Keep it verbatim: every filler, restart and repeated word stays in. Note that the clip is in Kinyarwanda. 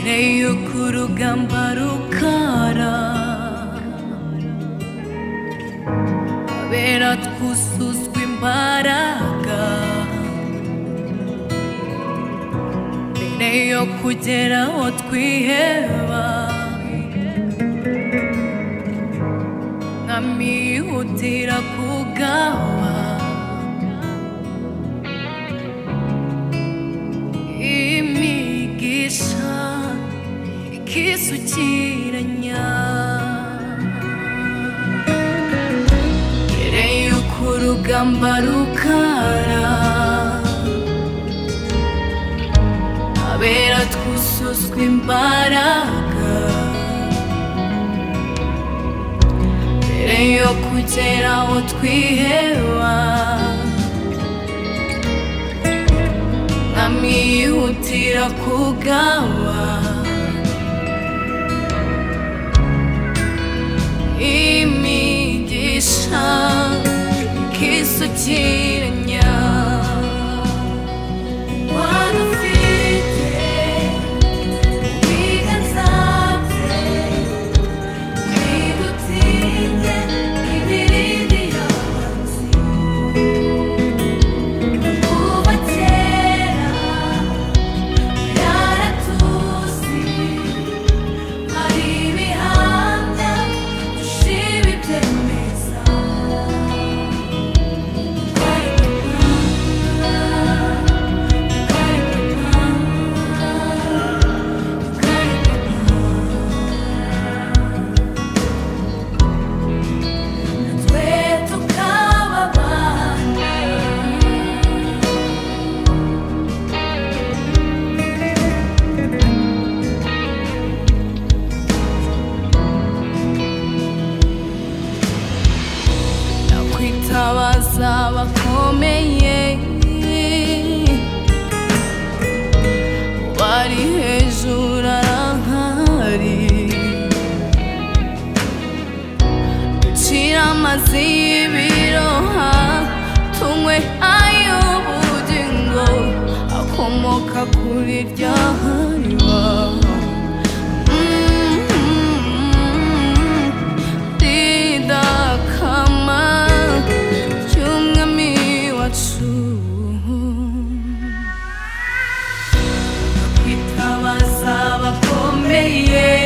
Reyo kurugamba rukara abera twuzuzwa imbaraga mbere yo kugera aho twiheba nkamihutira kugawa imigisha ikisukiranya mbere yuko urugamba rukara abera twuzuzwa imbaraga mbere yo kugera aho twiheba nkamihutira kugawa imigisha ikisukiranya wadufite ibiganza bye bidutinze ibirindi y'abanzi kuva kera yaratuzi hari ibihamya dushiba ibyemeza kwitabaza bakomeye bari hejuru arahari ducira amazi y'ibiroha tunywe ay'ubugingo akomoka kuri rya hariba kwitabaza bakomeye